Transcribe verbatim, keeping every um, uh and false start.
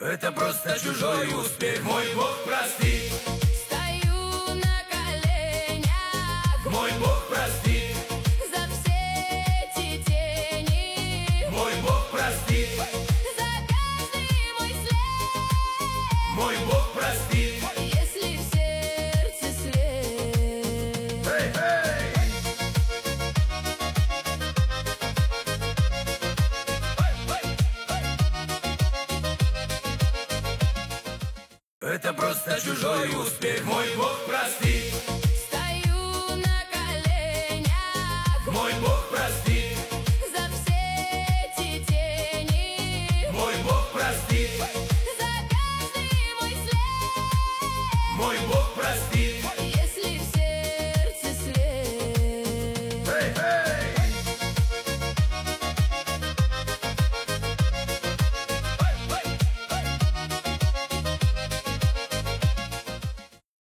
Это просто чужой успех, мой Бог простит. Стою на коленях, Мой Бог простит. за все эти тени, Мой Бог простит. за каждый мой след, Мой Бог простит. если в сердце след. Эй, эй! Это просто чужой успех, мой Бог простит. Стою на коленях, Мой Бог простит. за все эти тени, Мой Бог простит. за каждый мой след. Мой Бог